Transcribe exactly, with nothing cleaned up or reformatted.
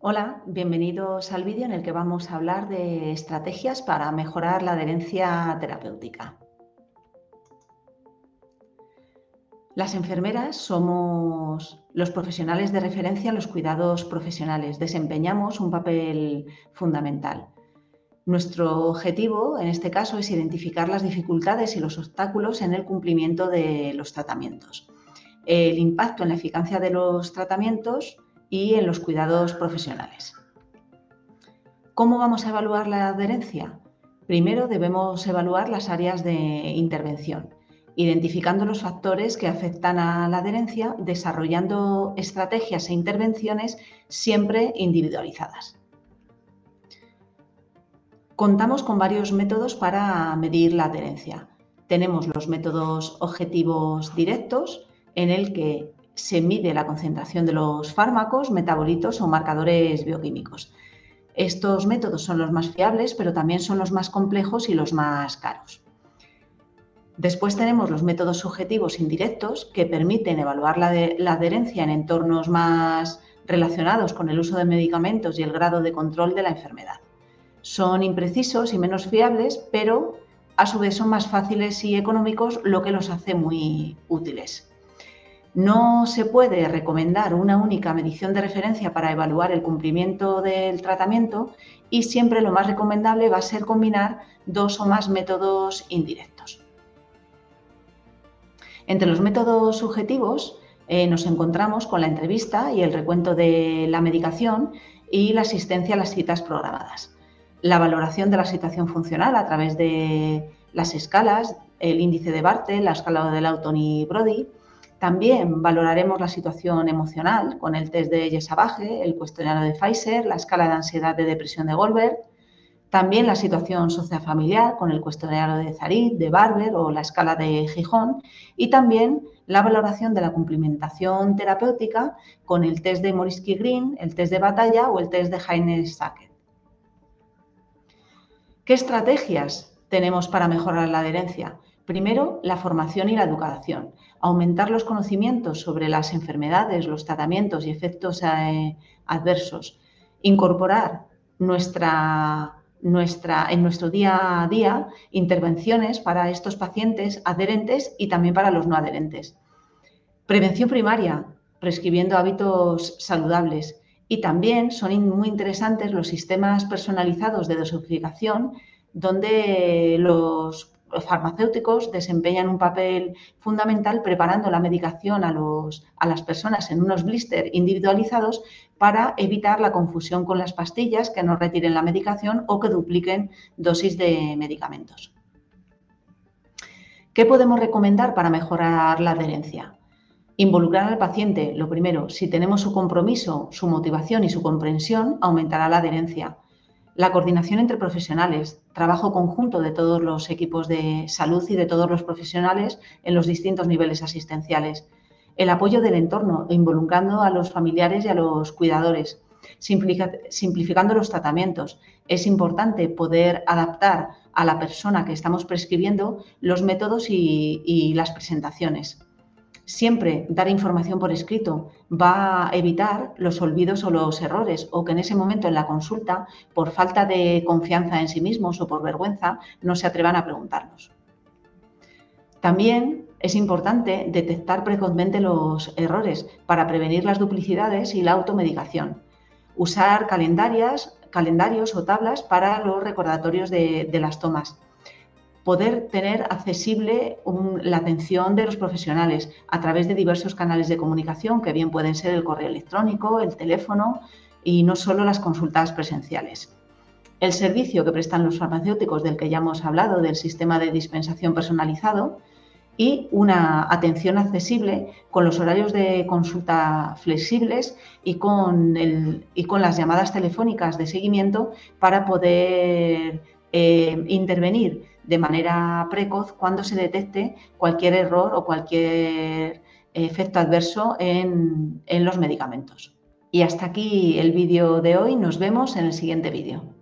Hola, bienvenidos al vídeo en el que vamos a hablar de estrategias para mejorar la adherencia terapéutica. Las enfermeras somos los profesionales de referencia en los cuidados profesionales. Desempeñamos un papel fundamental. Nuestro objetivo, en este caso, es identificar las dificultades y los obstáculos en el cumplimiento de los tratamientos, el impacto en la eficacia de los tratamientos y en los cuidados profesionales. ¿Cómo vamos a evaluar la adherencia? Primero debemos evaluar las áreas de intervención, identificando los factores que afectan a la adherencia, desarrollando estrategias e intervenciones siempre individualizadas. Contamos con varios métodos para medir la adherencia. Tenemos los métodos objetivos directos, en el que se mide la concentración de los fármacos, metabolitos o marcadores bioquímicos. Estos métodos son los más fiables, pero también son los más complejos y los más caros. Después tenemos los métodos subjetivos indirectos, que permiten evaluar la, de, la adherencia en entornos más relacionados con el uso de medicamentos y el grado de control de la enfermedad. Son imprecisos y menos fiables, pero a su vez son más fáciles y económicos, lo que los hace muy útiles. No se puede recomendar una única medición de referencia para evaluar el cumplimiento del tratamiento y siempre lo más recomendable va a ser combinar dos o más métodos indirectos. Entre los métodos subjetivos eh, nos encontramos con la entrevista y el recuento de la medicación y la asistencia a las citas programadas. La valoración de la situación funcional a través de las escalas, el índice de Bartel, la escala de Lawton y Brody. También valoraremos la situación emocional con el test de Yesabage, el cuestionario de Pfizer, la escala de ansiedad de depresión de Goldberg. También la situación sociofamiliar con el cuestionario de Zarit, de Barber o la escala de Gijón. Y también la valoración de la cumplimentación terapéutica con el test de Morisky-Green, el test de Batalla o el test de Haines-Sackett. ¿Qué estrategias tenemos para mejorar la adherencia? Primero, la formación y la educación. Aumentar los conocimientos sobre las enfermedades, los tratamientos y efectos eh, adversos. Incorporar nuestra, nuestra, en nuestro día a día intervenciones para estos pacientes adherentes y también para los no adherentes. Prevención primaria, prescribiendo hábitos saludables. Y también son muy interesantes los sistemas personalizados de dosificación, donde los farmacéuticos desempeñan un papel fundamental preparando la medicación a, los, a las personas en unos blisters individualizados para evitar la confusión con las pastillas, que no retiren la medicación o que dupliquen dosis de medicamentos. ¿Qué podemos recomendar para mejorar la adherencia? Involucrar al paciente, lo primero, si tenemos su compromiso, su motivación y su comprensión, aumentará la adherencia. La coordinación entre profesionales, trabajo conjunto de todos los equipos de salud y de todos los profesionales en los distintos niveles asistenciales. El apoyo del entorno, involucrando a los familiares y a los cuidadores, simplificando los tratamientos. Es importante poder adaptar a la persona que estamos prescribiendo los métodos y, y las presentaciones. Siempre dar información por escrito va a evitar los olvidos o los errores, o que en ese momento en la consulta, por falta de confianza en sí mismos o por vergüenza, no se atrevan a preguntarnos. También es importante detectar precozmente los errores para prevenir las duplicidades y la automedicación. Usar calendarios, calendarios o tablas para los recordatorios de, de las tomas. Poder tener accesible un, la atención de los profesionales a través de diversos canales de comunicación, que bien pueden ser el correo electrónico, el teléfono y no solo las consultas presenciales. El servicio que prestan los farmacéuticos, del que ya hemos hablado, del sistema de dispensación personalizado, y una atención accesible con los horarios de consulta flexibles y con, el, y con las llamadas telefónicas de seguimiento para poder eh, intervenir de manera precoz cuando se detecte cualquier error o cualquier efecto adverso en, en los medicamentos. Y hasta aquí el vídeo de hoy. Nos vemos en el siguiente vídeo.